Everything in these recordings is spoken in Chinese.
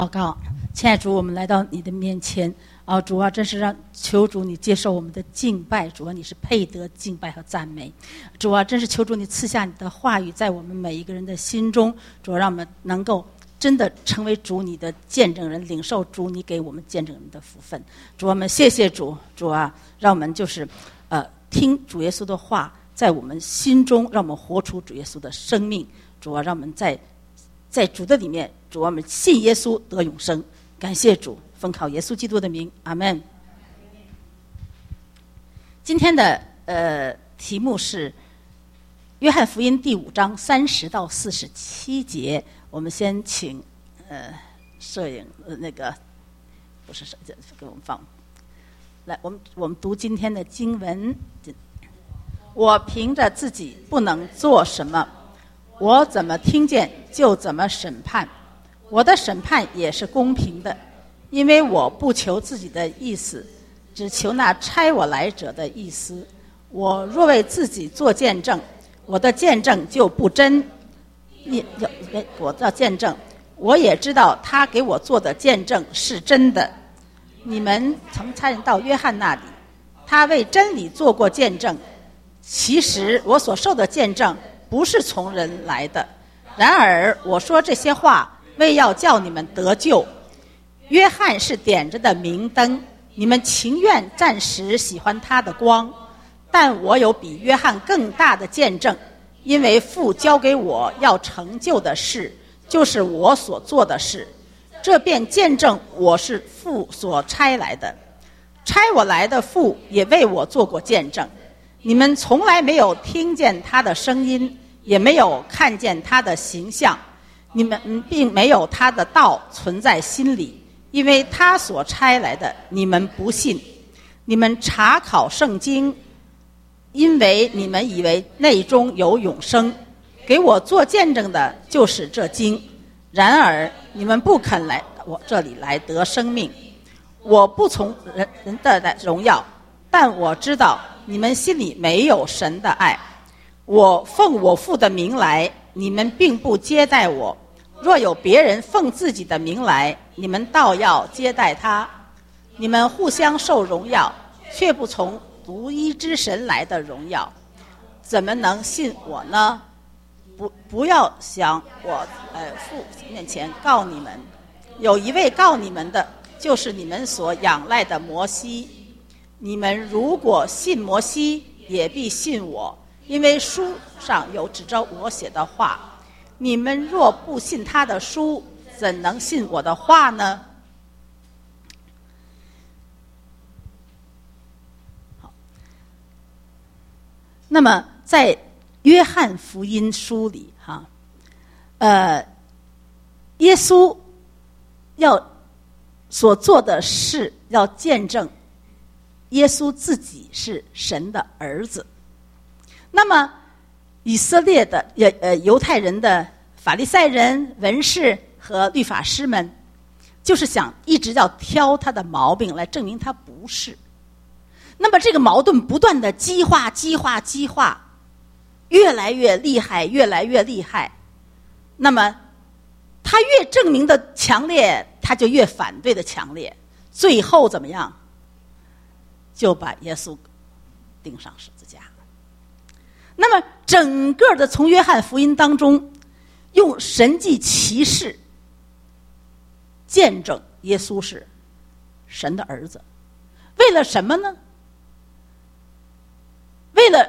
祷告。亲爱的主，我们来到你的面前主啊，真是让求主你接受我们的敬拜，主啊，你是配得敬拜和赞美。主啊，真是求主你赐下你的话语在我们每一个人的心中，主啊，让我们能够真的成为主你的见证人，领受主你给我们见证人的福分。主啊，我们谢谢主，主啊，让我们就是听主耶稣的话在我们心中，让我们活出主耶稣的生命。主啊，让我们在主的里面，主啊，我们信耶稣得永生。感谢主，奉靠耶稣基督的名，阿们。今天的题目是约翰福音第5章30到47节。我们先请摄影不是给我们放来，我们读今天的经文。我凭着自己不能做什么，我怎么听见就怎么审判。我的审判也是公平的，因为我不求自己的意思，只求那差我来者的意思。我若为自己做见证，我的见证就不真。我的见证，我也知道他给我做的见证是真的。你们曾差人到约翰那里，他为真理做过见证。其实我所受的见证不是从人来的，然而我说这些话为要叫你们得救。约翰是点着的明灯，你们情愿暂时喜欢他的光，但我有比约翰更大的见证，因为父交给我要成就的事，就是我所做的事，这便见证我是父所差来的。差我来的父也为我做过见证。你们从来没有听见他的声音，也没有看见他的形象，你们并没有他的道存在心里，因为他所差来的你们不信。你们查考圣经，因为你们以为内中有永生，给我做见证的就是这经。然而你们不肯来我这里来得生命。我不从人的荣耀，但我知道你们心里没有神的爱。我奉我父的名来，你们并不接待我。若有别人奉自己的名来，你们倒要接待他。你们互相受荣耀，却不从独一之神来的荣耀，怎么能信我呢？不要想我父面前告你们，有一位告你们的，就是你们所仰赖的摩西。你们如果信摩西，也必信我，因为书上有指着我写的话。你们若不信他的书，怎能信我的话呢？好，那么在约翰福音书里耶稣要所做的事，要见证耶稣自己是神的儿子。那么以色列的犹太人的法利赛人、文士和律法师们，就是想一直要挑他的毛病来证明他不是。那么这个矛盾不断的激化，越来越厉害。那么他越证明的强烈，他就越反对的强烈。最后怎么样？就把耶稣钉上十字架。那么整个的从约翰福音当中，用神迹奇事见证耶稣是神的儿子。为了什么呢？为了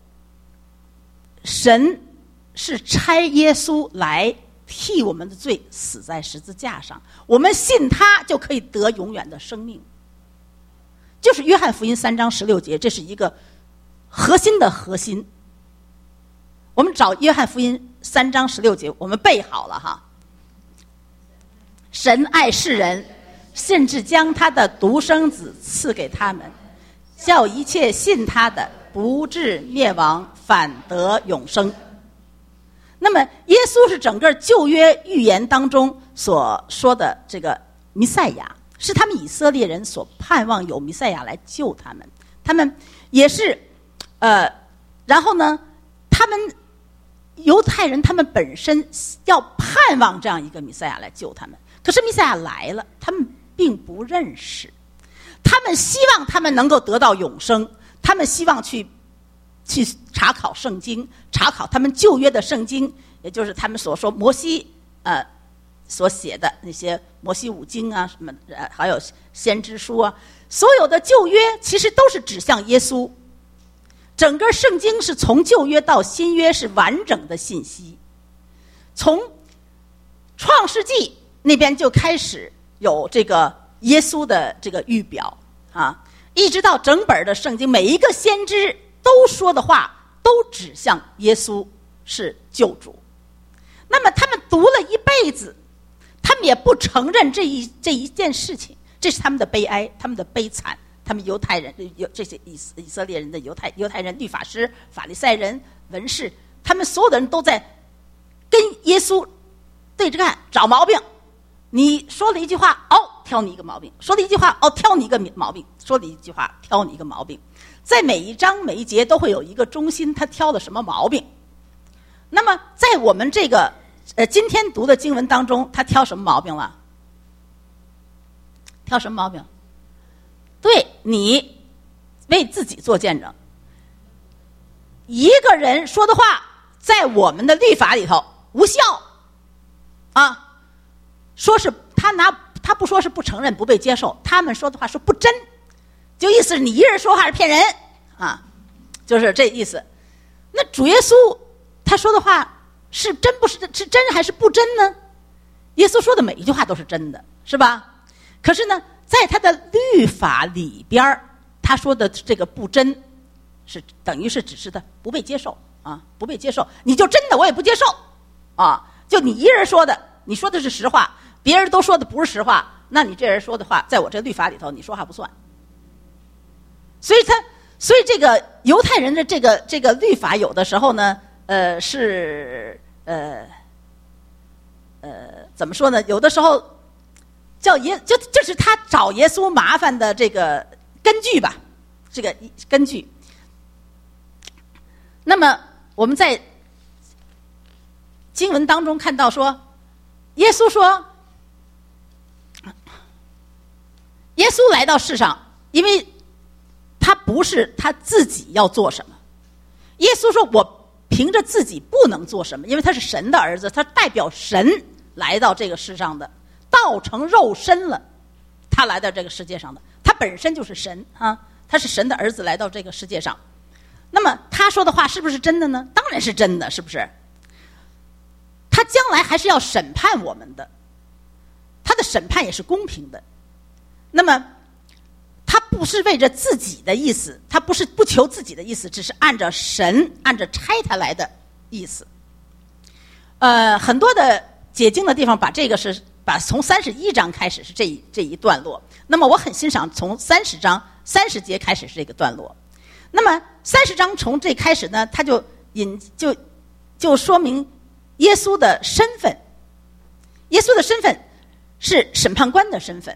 神是差耶稣来替我们的罪死在十字架上，我们信他就可以得永远的生命。就是约翰福音3章16节，这是一个核心的核心。我们找约翰福音3章16节，我们背好了哈。神爱世人，甚至将他的独生子赐给他们，叫一切信他的不至灭亡，反得永生。那么耶稣是整个旧约预言当中所说的这个弥赛亚，是他们以色列人所盼望有弥赛亚来救他们。他们也是然后呢，他们犹太人他们本身要盼望这样一个弥赛亚来救他们， 可是弥赛亚来了，他们并不认识，他们希望他们能够得到永生，他们希望去查考圣经，查考他们旧约的圣经，也就是他们所说摩西所写的那些摩西五经啊，什么还有先知书啊，所有的旧约其实都是指向耶稣。整个圣经是从旧约到新约是完整的信息，从创世纪那边就开始有这个耶稣的这个预表啊，一直到整本的圣经，每一个先知都说的话都指向耶稣是救主。那么他们读了一辈子，他们也不承认这一件事情，这是他们的悲哀，他们的悲惨。他们犹太人有这些以色列人的犹太人律法师、法利赛人、文士，他们所有的人都在跟耶稣对着干，找毛病。你说了一句话，挑你一个毛病；说了一句话，挑你一个毛病；说了一句话，挑你一个毛病。在每一章每一节都会有一个中心，他挑了什么毛病。那么在我们这个今天读的经文当中，他挑什么毛病了？挑什么毛病？对，你为自己做见证。一个人说的话在我们的律法里头无效啊，说是他不说是不承认不被接受，他们说的话说不真，就意思是你一人说话是骗人啊，就是这意思。那主耶稣他说的话是真不是真还是不真呢？耶稣说的每一句话都是真的，是吧？可是呢，在他的律法里边，他说的这个不真，是等于是指示的不被接受啊，不被接受，你就真的我也不接受啊，就你一人说的，你说的是实话，别人都说的不是实话，那你这人说的话，在我这律法里头，你说话不算。所以这个犹太人的这个律法，有的时候呢，怎么说呢？有的时候。就是他找耶稣麻烦的这个根据吧，这个根据。那么我们在经文当中看到说，耶稣说，耶稣来到世上，因为他不是他自己要做什么，耶稣说我凭着自己不能做什么，因为他是神的儿子，他代表神来到这个世上的。道成肉身了，他来到这个世界上的，他本身就是神啊，他是神的儿子来到这个世界上。那么他说的话是不是真的呢？当然是真的，是不是？他将来还是要审判我们的，他的审判也是公平的。那么他不是为着自己的意思，他不是不求自己的意思，只是按照神按照差他来的意思。很多的解经的地方把这个是把从31章开始是这一段落，那么我很欣赏从30章30节开始是这个段落。那么30章从这开始呢，他就说明耶稣的身份，耶稣的身份是审判官的身份。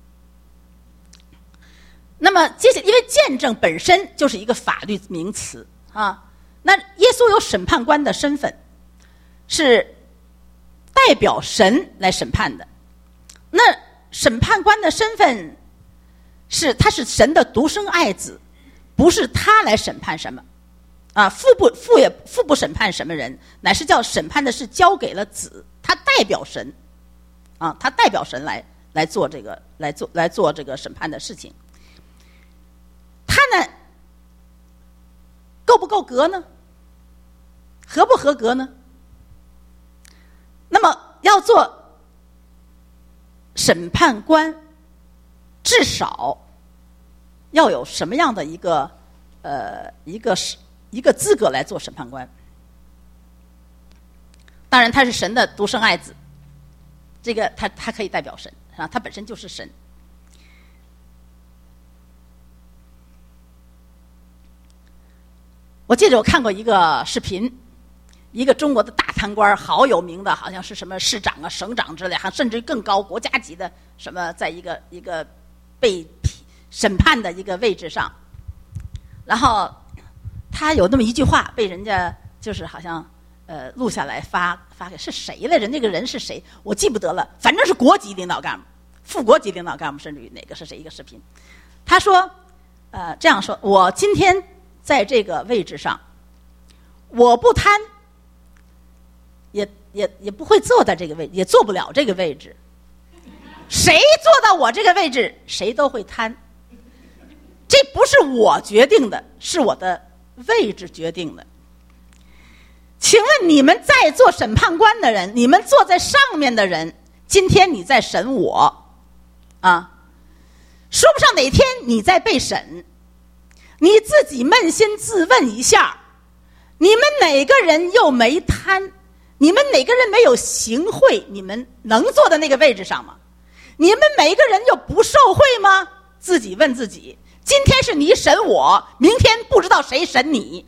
那么接下来，因为见证本身就是一个法律名词啊，那耶稣有审判官的身份，是代表神来审判的。那审判官的身份他是神的独生爱子，不是他来审判什么啊，父不审判什么人，乃是叫审判的是交给了子，他代表神啊，他代表神来做这个来做这个审判的事情。他呢够不够格呢？合不合格呢？那么要做审判官，至少要有什么样的一个资格来做审判官？当然，他是神的独生爱子，这个他可以代表神啊，他本身就是神。我记得我看过一个视频，一个中国的大贪官，好有名的，好像是什么市长啊、省长之类，还甚至更高国家级的什么，在一个被审判的一个位置上，然后他有那么一句话被人家就是好像录下来发给是谁来着？那个人是谁？我记不得了，反正是国级领导干部、副国级领导干部，甚至于哪个是谁一个视频。他说，这样说：我今天在这个位置上，我不贪，也不会坐在这个位置，也坐不了这个位置。谁坐到我这个位置，谁都会贪。这不是我决定的，是我的位置决定的。请问你们在做审判官的人，你们坐在上面的人，今天你在审我，啊，说不上哪天你在被审，你自己扪心自问一下，你们哪个人又没贪？你们哪个人没有行贿？你们能坐在那个位置上吗？你们每个人又不受贿吗？自己问自己。今天是你审我，明天不知道谁审你。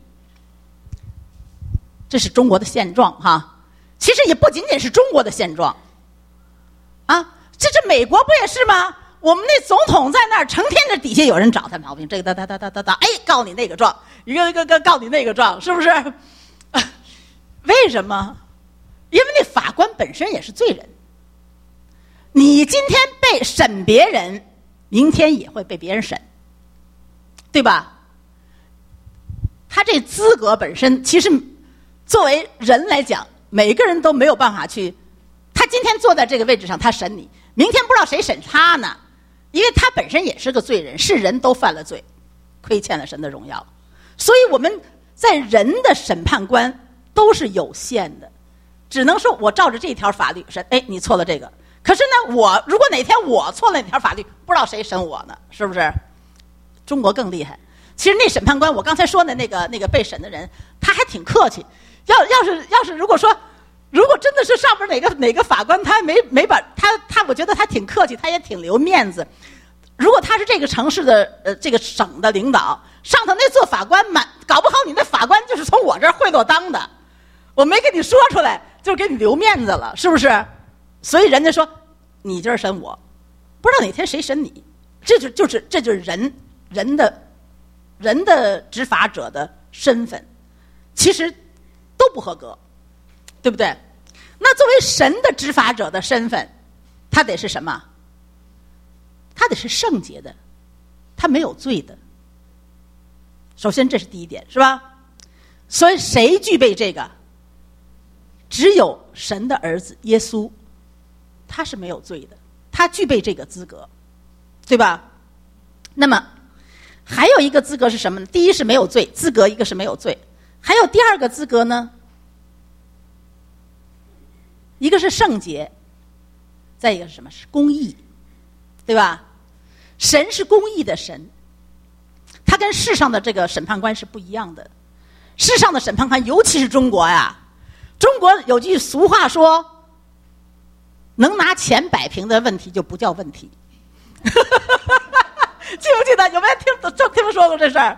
这是中国的现状哈，其实也不仅仅是中国的现状，啊，这美国不也是吗？我们那总统在那儿，成天这底下有人找他毛病，这个哒，哎，告你那个状，一个告你那个状，是不是？为什么？因为那法官本身也是罪人，你今天被审别人，明天也会被别人审，对吧？他这资格本身其实。作为人来讲，每个人都没有办法去，他今天坐在这个位置上，他审你，明天不知道谁审他呢，因为他本身也是个罪人，是人都犯了罪，亏欠了神的荣耀，所以我们在人的审判官都是有限的，只能说我照着这条法律审，哎，你错了这个，可是呢，我如果哪天我错了哪条法律，不知道谁审我呢，是不是？中国更厉害，其实那审判官，我刚才说的那个被审的人，他还挺客气。要是如果真的是上边哪个法官他没把他我觉得他挺客气，他也挺留面子。如果他是这个城市的这个省的领导，上头那做法官搞不好你那法官就是从我这儿贿赂当的，我没跟你说出来，就给你留面子了，是不是？所以人家说你今儿审我，不知道哪天谁审你，这就是人的执法者的身份，其实都不合格，对不对？那作为神的执法者的身份，他得是什么？他得是圣洁的，他没有罪的。首先这是第一点，是吧？所以谁具备这个？只有神的儿子耶稣，他是没有罪的，他具备这个资格，对吧？那么还有一个资格是什么呢？第一是没有罪，资格一个是没有罪。还有第二个资格呢，一个是圣洁，再一个是什么？是公义，对吧？神是公义的神，他跟世上的这个审判官是不一样的。世上的审判官，尤其是中国呀，中国有句俗话说，能拿钱摆平的问题就不叫问题。记不记得？有没有听说过这事儿？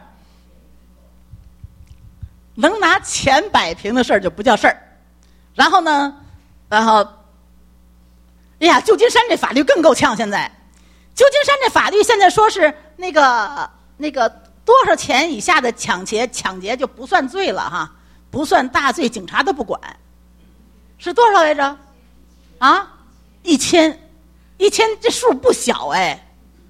能拿钱摆平的事儿就不叫事儿。然后，哎呀，旧金山这法律更够呛。现在，旧金山这法律现在说是那个多少钱以下的抢劫就不算罪了哈，不算大罪，警察都不管。是多少来着？啊，1000这数不小哎。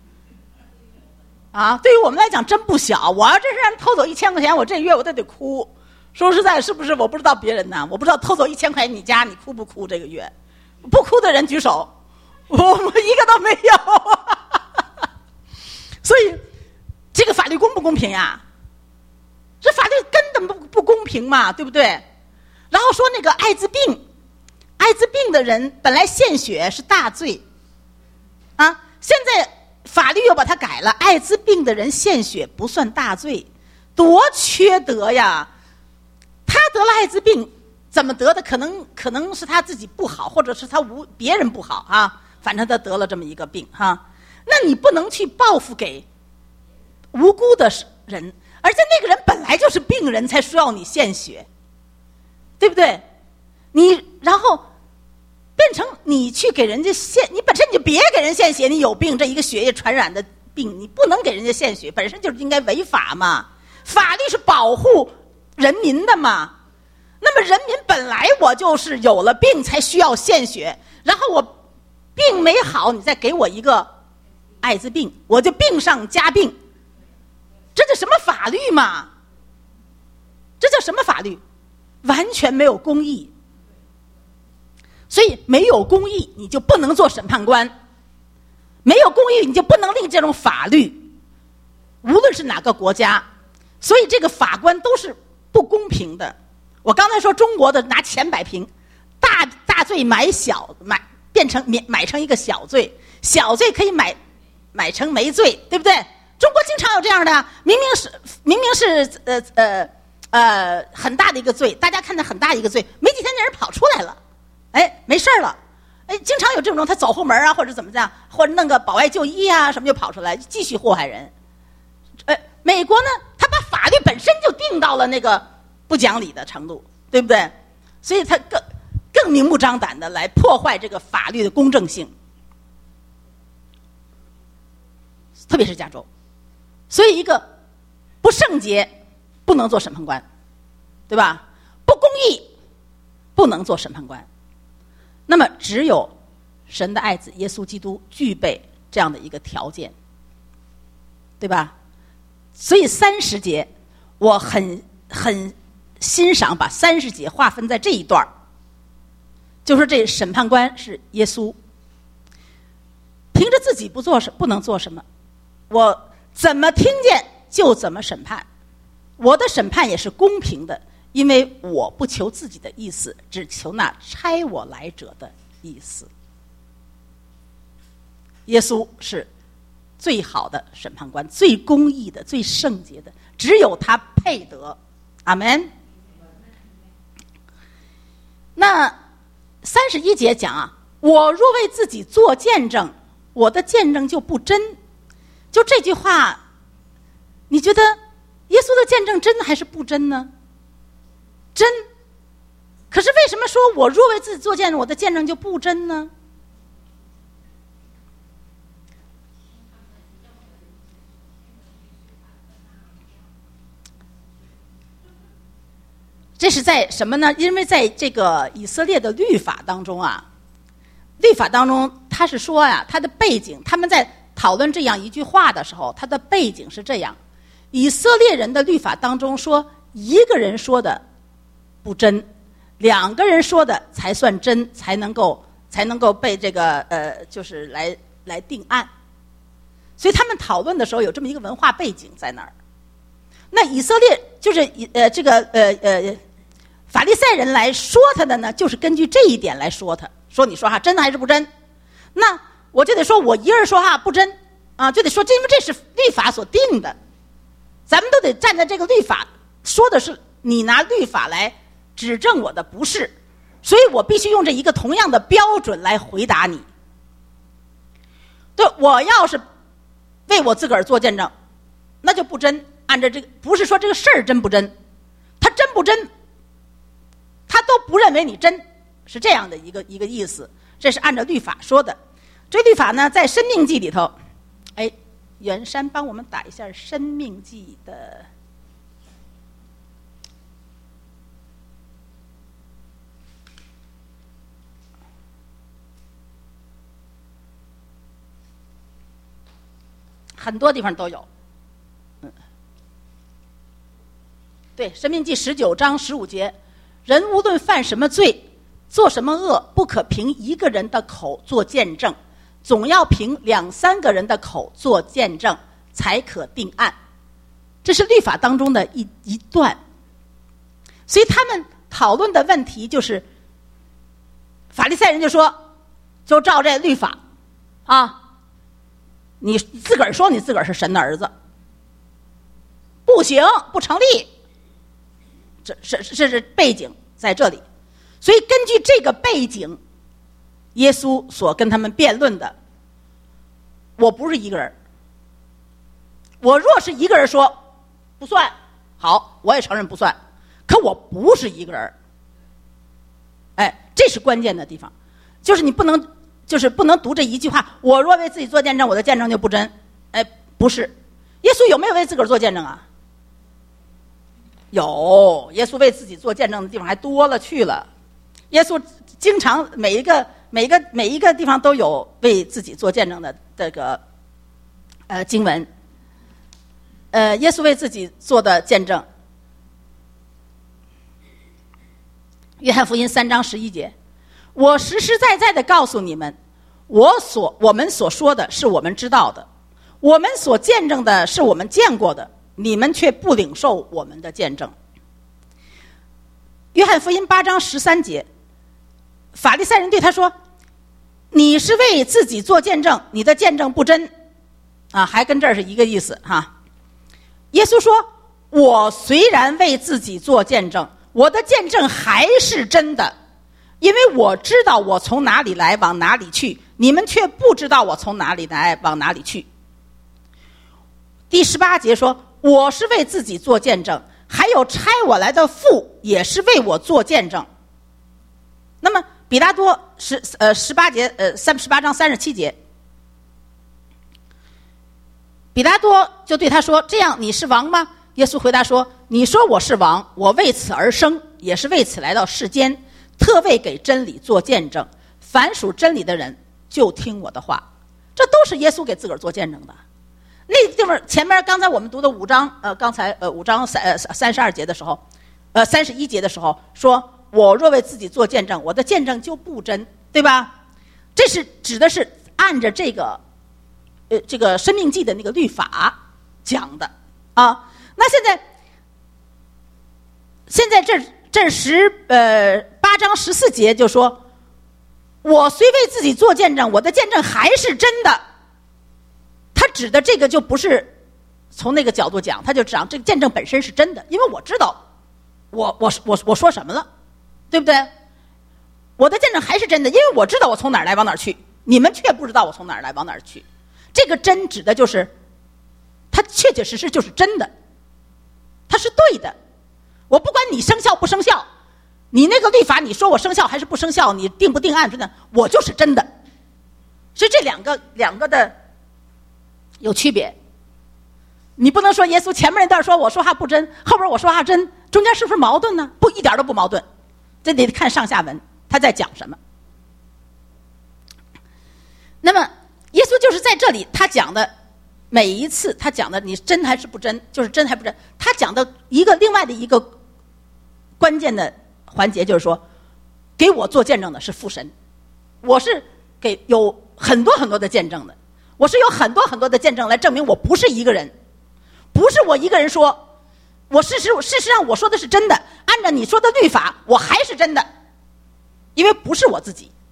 啊，对于我们来讲真不小。我要真是让人偷走1000块钱，我这月我得哭。说实在，是不是？我不知道别人呢，我不知道偷走1000块钱你家你哭不哭？这个月不哭的人举手，我一个都没有。所以这个法律公不公平呀？这法律根本不公平嘛，对不对？然后说那个艾滋病的人本来献血是大罪，啊，现在法律又把它改了，艾滋病的人献血不算大罪，多缺德呀！他得了艾滋病，怎么得的？可能是他自己不好，或者是他别人不好啊，反正他得了这么一个病哈。那你不能去报复给无辜的人，而且那个人本来就是病人，才需要你献血，对不对？然后变成你去给人家你本身你就别给人献血，你有病，这一个血液传染的病，你不能给人家献血，本身就是应该违法嘛。法律是保护人民的嘛， 那么人民本来我就是有了病才需要献血，然后我病没好，你再给我一个艾滋病，我就病上加病，这叫什么法律嘛？这叫什么法律？完全没有公义。所以没有公义，你就不能做审判官；没有公义，你就不能立这种法律。无论是哪个国家，所以这个法官都是不公平的。我刚才说中国的拿钱摆平，大罪变成买成一个小罪，小罪可以买成没罪，对不对？中国经常有这样的，明明是很大的一个罪，大家看着很大一个罪，没几天那人跑出来了，哎，没事了，哎，经常有这种他走后门啊，或者怎么样，或者弄个保外就医啊什么就跑出来，继续祸害人。美国呢，他把法律本身就定到了那个不讲理的程度，对不对？所以他更明目张胆的来破坏这个法律的公正性，特别是加州。所以一个不圣洁不能做审判官，对吧？不公义不能做审判官。那么只有神的爱子耶稣基督具备这样的一个条件，对吧？所以30节我很欣赏把30节划分在这一段，就说这审判官是耶稣，凭着自己不能做什么，我怎么听见就怎么审判，我的审判也是公平的，因为我不求自己的意思，只求那差我来者的意思。耶稣是最好的审判官，最公义的，最圣洁的，只有他配得。阿们。那31节讲啊，我若为自己做见证，我的见证就不真。就这句话，你觉得耶稣的见证真还是不真呢？真。可是为什么说我若为自己做见证，我的见证就不真呢？这是在什么呢？因为在这个以色列的律法当中啊，他是说呀，他的背景，他们在讨论这样一句话的时候，他的背景是这样：以色列人的律法当中说，一个人说的不真，2个人说的才算真，才能够被这个就是来定案。所以他们讨论的时候有这么一个文化背景在那儿。那以色列就是法利赛人来说他的呢，就是根据这一点来说他，说你说哈真的还是不真？那我就得说我一人说哈不真啊，就得说因为这是律法所定的，咱们都得站在这个律法说的是你拿律法来指证我的不是，所以我必须用这一个同样的标准来回答你。对，我要是为我自个儿做见证，那就不真。按照这个，不是说这个事儿真不真，他真不真，他都不认为你真，是这样的一个意思。这是按照律法说的。这律法呢，在申命记里头，哎，袁山帮我们打一下申命记的。很多地方都有。对，申命记19章15节，人无论犯什么罪，做什么恶，不可凭一个人的口做见证，总要凭2、3个人的口做见证，才可定案。这是律法当中的一段。所以他们讨论的问题就是，法利赛人就说，就照这律法啊，你自个儿说你自个儿是神的儿子，不行，不成立。这是背景在这里。所以根据这个背景，耶稣所跟他们辩论的，我不是一个人，我若是一个人说不算，好，我也承认不算，可我不是一个人。哎，这是关键的地方，就是你不能读这一句话，我若为自己做见证，我的见证就不真。哎，不是，耶稣有没有为自个儿做见证啊？ 有，耶稣为自己做见证的地方还多了去了。耶稣经常每一个地方都有为自己做见证的这个经文。耶稣为自己做的见证，约翰福音3章11节，我实实在在的告诉你们，我们所说的是我们知道的，我们所见证的是我们见过的，你们却不领受我们的见证。约翰福音8章13节，法利赛人对他说，你是为自己做见证，你的见证不真啊，还跟这儿是一个意思哈。耶稣说，我虽然为自己做见证，我的见证还是真的，因为我知道我从哪里来往哪里去，你们却不知道我从哪里来往哪里去。第18节说，我是为自己做见证，还有差我来的父也是为我做见证。那么比拉多18章37节，比拉多就对他说，这样你是王吗？耶稣回答说，你说我是王，我为此而生，也是为此来到世间，特为给真理做见证。凡属真理的人就听我的话。这都是耶稣给自个儿做见证的。那地方前面刚才我们读的5章5章32节的时候31节的时候说，我若为自己做见证，我的见证就不真，对吧？这是指的是按着这个申命记的那个律法讲的啊。那现在这8章14节就说，我虽为自己做见证，我的见证还是真的。他指的这个就不是从那个角度讲，他就讲这个见证本身是真的，因为我知道我说什么了，对不对？我的见证还是真的，因为我知道我从哪儿来往哪儿去，你们却不知道我从哪儿来往哪儿去。这个真指的就是它确确实实就是真的，它是对的。我不管你生效不生效，你那个律法你说我生效还是不生效，你定不定案真的，我就是真的。所以这两个的有区别。你不能说耶稣前面那段说我说话不真，后边我说话真，中间是不是矛盾呢？不，一点都不矛盾。这得看上下文他在讲什么。那么耶稣就是在这里他讲的每一次，他讲的你真还是不真，就是真还不真，他讲的另外的一个关键的环节就是说，给我做见证的是父神，我是有很多很多的见证的，我是有很多很多的见证来证明我不是一个人，不是我一个人说，我事实上我说的是真的，按照你说的律法我还是真的，因为不是我自己。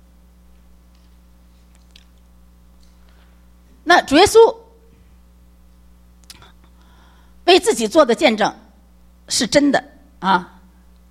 那主耶稣为自己做的见证是真的啊。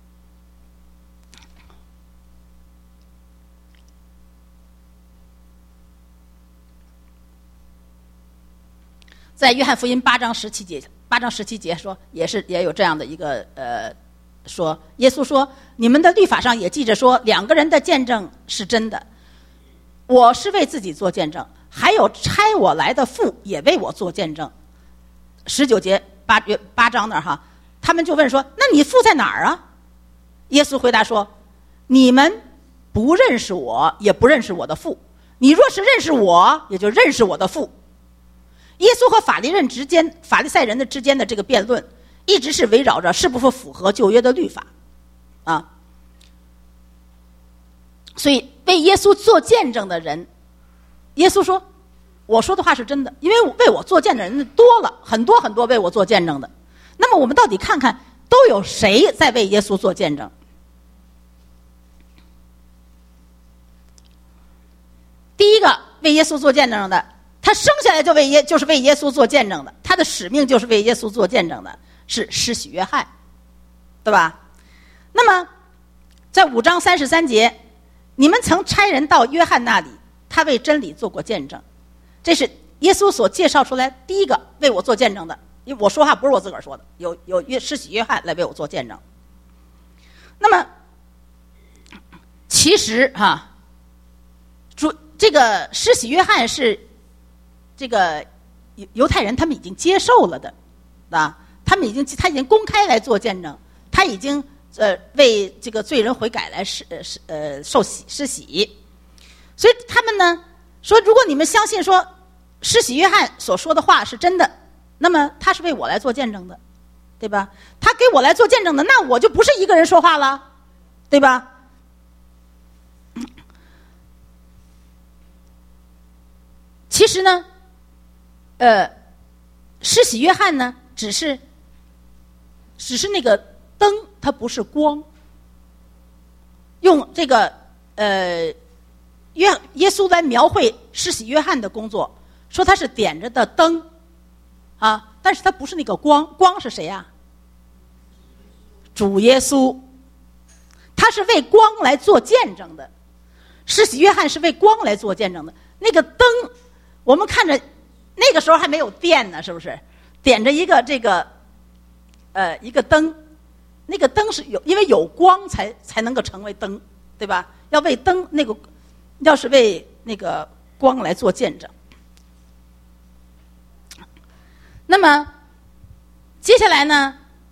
在约翰福音8章17节说，也有这样的一个说，耶稣说，你们的律法上也记着说，两个人的见证是真的。我是为自己做见证，还有差我来的父也为我做见证。19节8章那儿哈，他们就问说，那你父在哪儿啊？耶稣回答说，你们不认识我，也不认识我的父。你若是认识我，也就认识我的父。耶稣和法利赛人之间的这个辩论，一直是围绕着是不是符合旧约的律法啊。所以为耶稣做见证的人，耶稣说，我说的话是真的，因为为我做见证的人多了，很多很多为我做见证的。那么我们到底看看都有谁在为耶稣做见证？第一个为耶稣做见证的，他生下来就是为耶稣做见证的，他的使命就是为耶稣做见证的，是施洗约翰，对吧？那么在5章33节，你们曾差人到约翰那里，他为真理做过见证。这是耶稣所介绍出来第一个为我做见证的，因为我说话不是我自个儿说的，有施洗约翰来为我做见证。那么其实这个施洗约翰是这个犹太人他们已经接受了的啊， 他已经公开来做见证，他已经为这个罪人悔改来受施洗。所以他们呢说，如果你们相信说施洗约翰所说的话是真的，那么他是为我来做见证的，对吧？他给我来做见证的，那我就不是一个人说话了，对吧？其实呢，施洗约翰呢，只是那个灯，它不是光。用这个耶稣来描绘施洗约翰的工作，说他是点着的灯啊，但是他不是那个光，光是谁呀？主耶稣，他是为光来做见证的。施洗约翰是为光来做见证的。那个灯，我们看着那个时候还没有电呢，是不是？点着一个一个灯，那个灯是因为有光才能够成为灯，对吧？要为灯要是为那个光来做见证。那么接下来呢，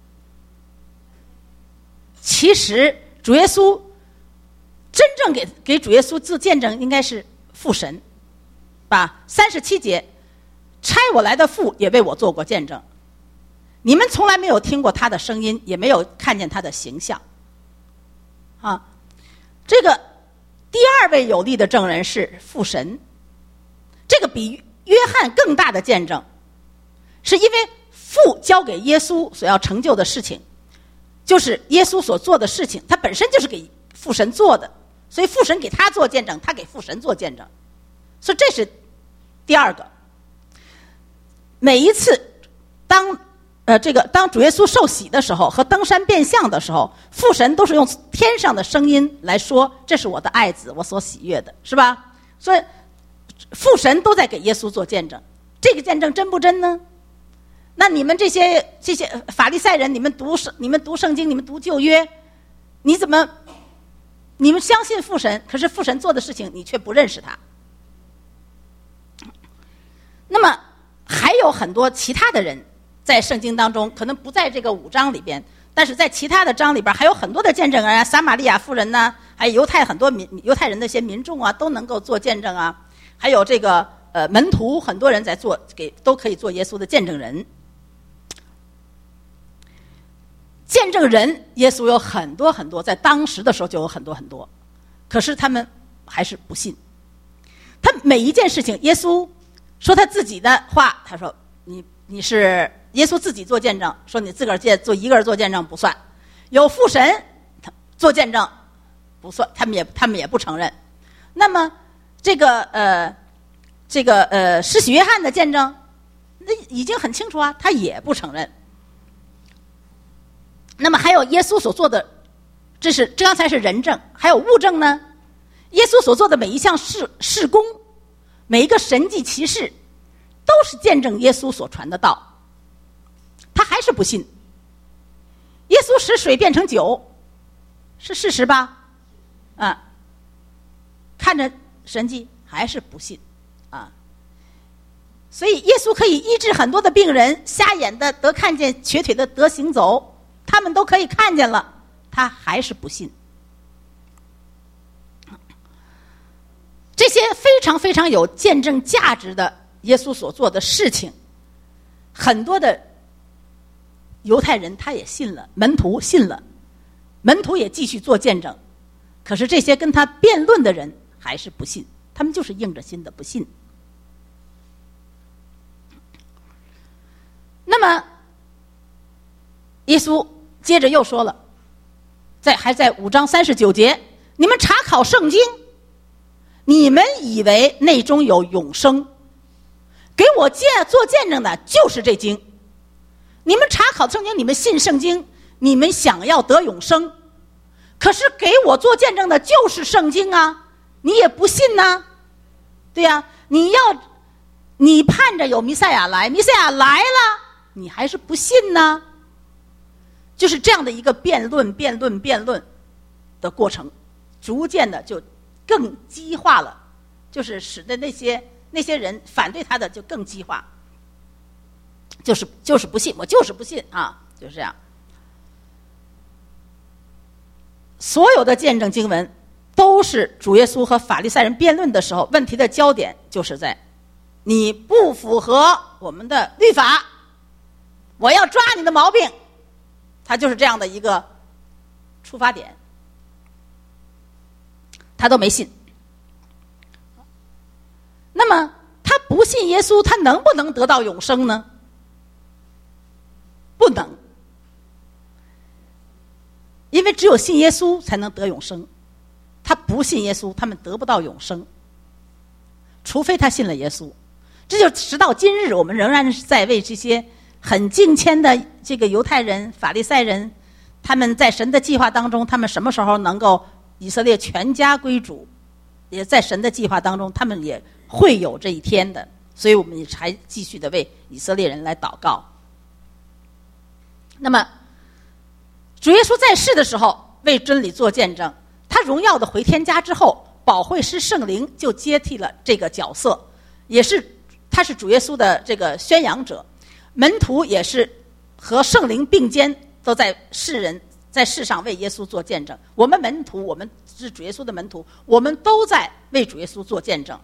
其实主耶稣真正给主耶稣做见证应该是父神，吧？37节，差我来的父也为我做过见证，你们从来没有听过他的声音，也没有看见他的形象。啊，这个第二位有力的证人是父神，这个比约翰更大的见证，是因为父交给耶稣所要成就的事情，就是耶稣所做的事情，他本身就是给父神做的，所以父神给他做见证，他给父神做见证，所以这是第二个。每一次当主耶稣受洗的时候和登山变相的时候，父神都是用天上的声音来说，这是我的爱子，我所喜悦的，是吧？所以父神都在给耶稣做见证，这个见证真不真呢？那你们这些法利赛人，你们读圣经，你们读旧约，你们相信父神，可是父神做的事情你却不认识他。那么还有很多其他的人在圣经当中，可能不在这个5章里边，但是在其他的章里边还有很多的见证人啊，撒玛利亚妇人呐，还有很多犹太人的一些民众啊，都能够做见证啊。还有这个门徒，很多人在都可以做耶稣的见证人。见证人，耶稣有很多很多，在当时的时候就有很多很多，可是他们还是不信。他每一件事情，耶稣说他自己的话，他说你是耶稣自己做见证，说你自个儿做一个人做见证不算，有父神做见证不算，他们也不承认。那么这个施洗约翰的见证，那已经很清楚啊，他也不承认。那么还有耶稣所做的，这刚才是人证，还有物证呢。耶稣所做的每一项事工，每一个神迹奇事，都是见证耶稣所传的道。他还是不信。耶稣使水变成酒，是事实吧？啊，看着神迹还是不信啊。所以耶稣可以医治很多的病人，瞎眼的得看见，瘸腿的得行走，他们都可以看见了，他还是不信。这些非常非常有见证价值的耶稣所做的事情，很多的犹太人他也信了，门徒信了，门徒也继续做见证，可是这些跟他辩论的人还是不信，他们就是硬着心的不信。那么耶稣接着又说了，还在5章39节，你们查考圣经，你们以为内中有永生，给我做见证的就是这经。你们查考圣经，你们信圣经，你们想要得永生，可是给我做见证的就是圣经啊，你也不信呢？对呀，你盼着有弥赛亚来，弥赛亚来了，你还是不信呢？就是这样的一个辩论的过程，逐渐的就更激化了，就是使得那些人反对他的就更激化。 就是不信，我就是不信啊，就是这样。所有的见证经文都是主耶稣和法利赛人辩论的时候，问题的焦点就是在你不符合我们的律法，我要抓你的毛病，他就是这样的一个出发点，他都没信。那么他不信耶稣，他能不能得到永生呢？不能，因为只有信耶稣才能得永生，他不信耶稣，他们得不到永生，除非他信了耶稣。这就直到今日，我们仍然是在为这些很敬虔的这个犹太人、法利赛人，他们在神的计划当中，他们什么时候能够以色列全家归主，也在神的计划当中，他们也会有这一天的。所以我们也还继续的为以色列人来祷告。那么主耶稣在世的时候为真理做见证，他荣耀的回天家之后，保惠师圣灵就接替了这个角色，也是他是主耶稣的这个宣扬者，门徒也是和圣灵并肩，都在世上为耶稣做见证。我们门徒，我们是主耶稣的门徒，我们都在为主耶稣做见证。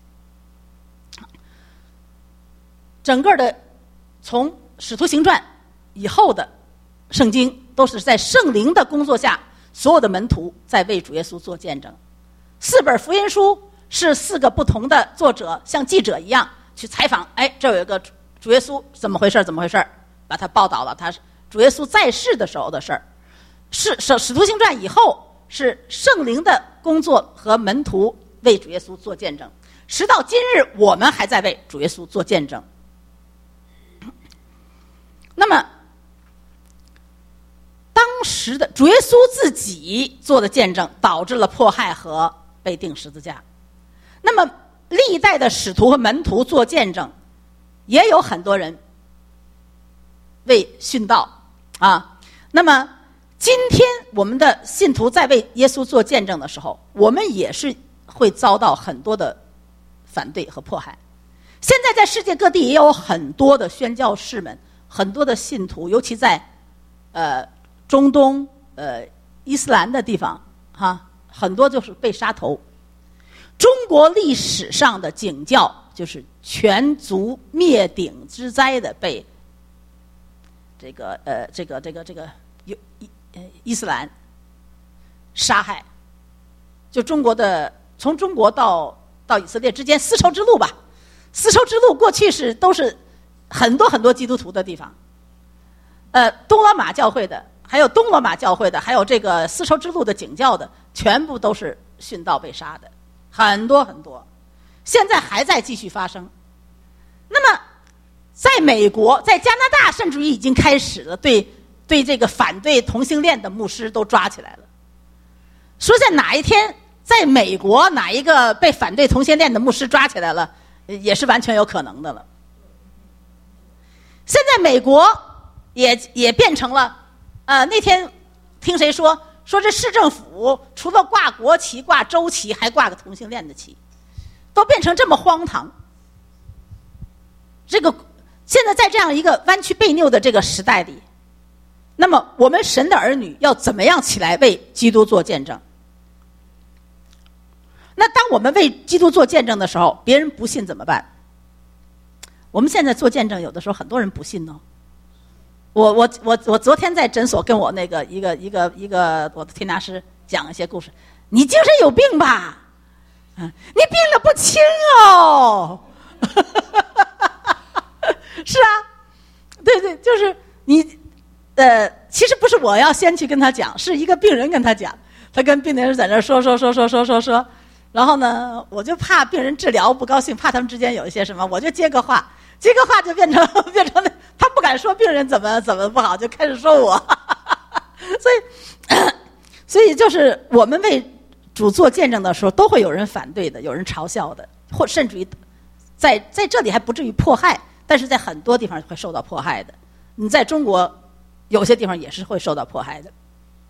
整个的从使徒行传以后的圣经都是在圣灵的工作下，所有的门徒在为主耶稣做见证。4本福音书是4个不同的作者像记者一样去采访，这有一个主耶稣怎么回事，把他报道了他主耶稣在世的时候的事儿。使徒行传以后是圣灵的工作和门徒为主耶稣做见证，时到今日我们还在为主耶稣做见证。那么当时的主耶稣自己做的见证导致了迫害和被钉十字架，那么历代的使徒和门徒做见证，也有很多人为殉道啊。那么今天我们的信徒在为耶稣做见证的时候，我们也是会遭到很多的反对和迫害。现在在世界各地也有很多的宣教士们，很多的信徒，尤其在中东伊斯兰的地方很多就是被杀头。中国历史上的景教就是全族灭顶之灾的被这个伊斯兰杀害。就中国的从中国到以色列之间丝绸之路吧，丝绸之路过去都是很多基督徒的地方，东罗马教会的，还有东罗马教会的，还有这个丝绸之路的景教的，全部都是殉道被杀的，很多，现在还在继续发生。那么在美国，在加拿大，甚至于已经开始了对这个反对同性恋的牧师都抓起来了。说在哪一天在美国哪一个被反对同性恋的牧师抓起来了，也是完全有可能的了。现在美国也变成了那天听谁说这市政府除了挂国旗挂州旗还挂个同性恋的旗，都变成这么荒唐。这个现在在这样一个弯曲悖拗的这个时代里，那么我们神的儿女要怎么样起来为基督做见证？那当我们为基督做见证的时候，别人不信怎么办？我们现在做见证，有的时候很多人不信哦。我昨天在诊所跟我那个一个我的推拿师讲一些故事，你精神有病吧？你病了不轻哦。是啊，对，就是你其实不是我要先去跟他讲，是一个病人跟他讲，他跟病人在那说，然后呢，我就怕病人治疗不高兴，怕他们之间有一些什么，我就接个话就变成他不敢说病人怎么不好，就开始说我。所以就是我们为主做见证的时候，都会有人反对的，有人嘲笑的，或甚至于在这里还不至于迫害，但是在很多地方会受到迫害的。你在中国有些地方也是会受到迫害的。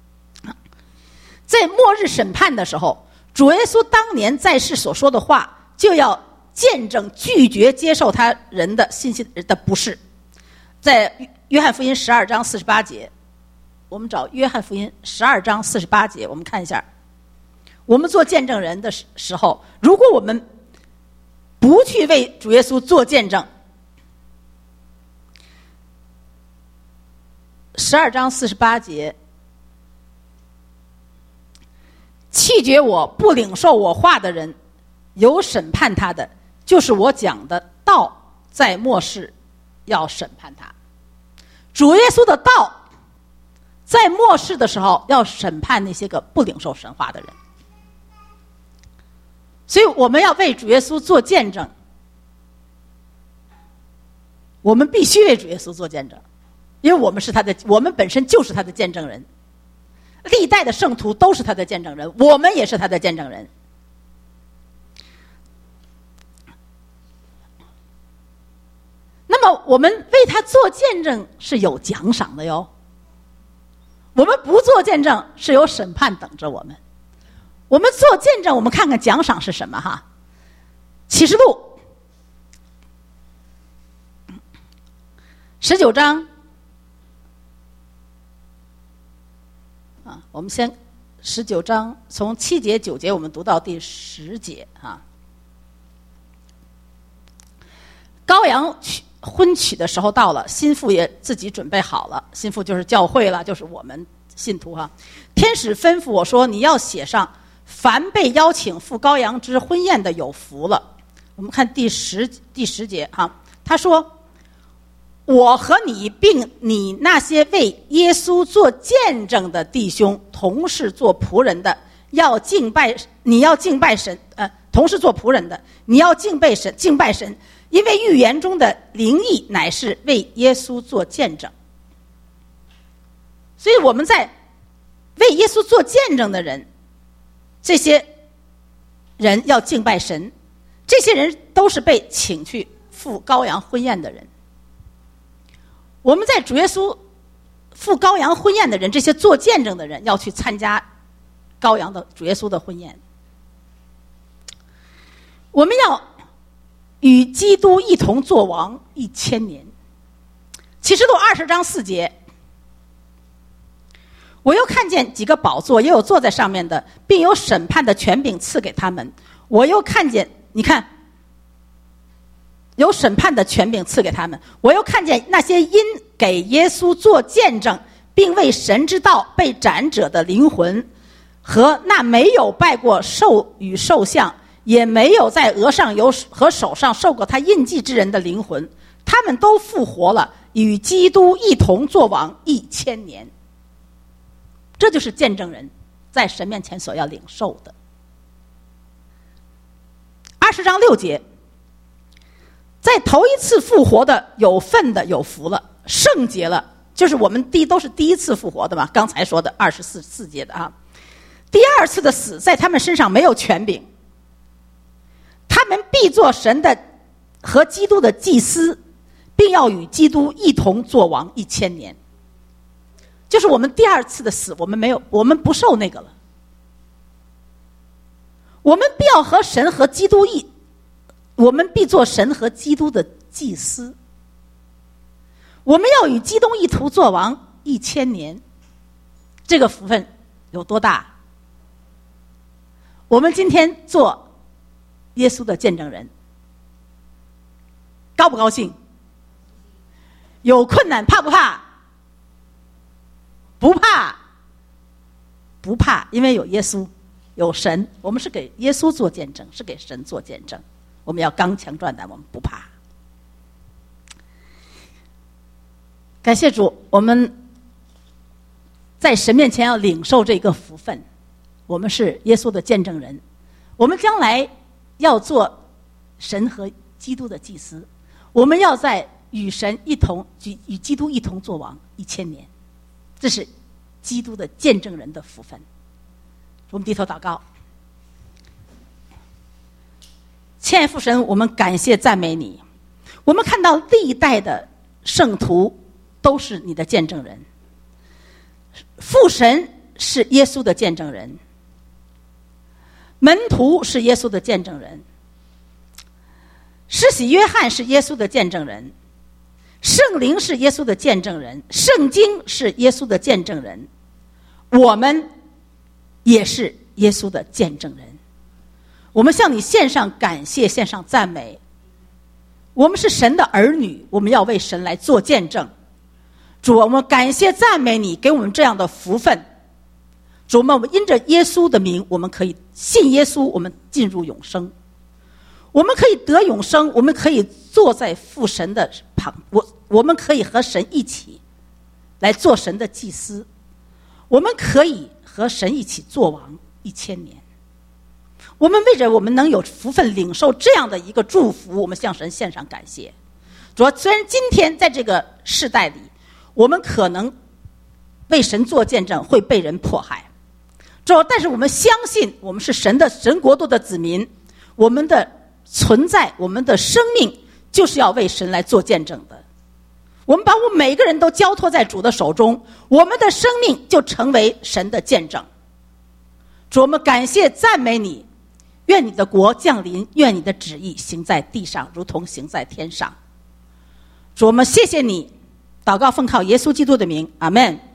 在末日审判的时候，主耶稣当年在世所说的话，就要见证拒绝接受他人的信息的不是。 在约翰福音12章48节，我们找约翰福音12章48节，我们看一下，我们做见证人的时候，如果我们不去为主耶稣做见证，12章48节，弃绝我不领受我话的人，有审判他的，就是我讲的道，在末世要审判他。主耶稣的道在末世的时候要审判那些个不领受神话的人。所以我们要为主耶稣做见证，我们必须为主耶稣做见证，因为我们本身就是他的见证人，历代的圣徒都是他的见证人，我们也是他的见证人。那么我们为他做见证是有奖赏的哟，我们不做见证是有审判等着我们。我们做见证，我们看看奖赏是什么哈。启示录19章我们先19章从7节9节我们读到第10节啊。羔羊婚娶的时候到了，新妇也自己准备好了，新妇就是教会了，就是我们信徒哈。天使吩咐我说，你要写上，凡被邀请赴羔羊之婚宴的有福了。我们看第十节哈，他说，我和你并你那些为耶稣做见证的弟兄，同是做仆人的，你要敬拜神，同是做仆人的，你要敬拜神，因为预言中的灵意乃是为耶稣做见证。所以我们在为耶稣做见证的人，这些人要敬拜神，这些人都是被请去赴羔羊婚宴的人。我们在主耶稣赴羔羊婚宴的人，这些做见证的人要去参加羔羊的主耶稣的婚宴。我们要与基督一同作王1000年。启示录20章4节，我又看见几个宝座，也有坐在上面的，并有审判的权柄赐给他们。我又看见，你看，有审判的权柄赐给他们。我又看见那些因给耶稣做见证，并为神之道被斩者的灵魂，和那没有拜过兽与兽像，也没有在额上和手上受过他印记之人的灵魂，他们都复活了，与基督一同作王1000年。这就是见证人在神面前所要领受的。20章6节，在头一次复活的有份的有福了，圣洁了，就是我们都是第一次复活的嘛，刚才说的24节的啊。第二次的死在他们身上没有权柄，他们必做神的和基督的祭司，并要与基督一同作王1000年。就是我们第二次的死，我们不受那个了。我们必要和神和基督我们必做神和基督的祭司。我们要与基督一同作王1000年。这个福分有多大？我们今天做耶稣的见证人，高不高兴？有困难怕不怕？不怕，不怕，因为有耶稣，有神，我们是给耶稣做见证，是给神做见证。我们要刚强壮胆，我们不怕。感谢主，我们在神面前要领受这个福分，我们是耶稣的见证人，我们将来要做神和基督的祭司，我们要在与基督一同作王1000年。这是基督的见证人的福分。我们低头祷告。亲爱父神，我们感谢赞美你。我们看到历代的圣徒都是你的见证人，父神是耶稣的见证人，门徒是耶稣的见证人，施洗约翰是耶稣的见证人， 圣灵是耶稣的见证人，圣经是耶稣的见证人，我们也是耶稣的见证人。我们向你献上感谢，献上赞美。我们是神的儿女，我们要为神来做见证。主，我们感谢赞美你，给我们这样的福分。主，我们因着耶稣的名，我们可以信耶稣，我们进入永生，我们可以得永生，我们可以坐在父神的旁，我们可以和神一起来做神的祭司，我们可以和神一起做王1000年。我们为着我们能有福分领受这样的一个祝福，我们向神献上感谢。主要虽然今天在这个世代里，我们可能为神做见证会被人迫害，主要但是我们相信我们是神国度的子民，我们的存在，我们的生命就是要为神来做见证的。我们把我们每个人都交托在主的手中，我们的生命就成为神的见证。主，我们感谢赞美你，愿你的国降临，愿你的旨意行在地上，如同行在天上。主，我们谢谢你，祷告奉靠耶稣基督的名，阿们。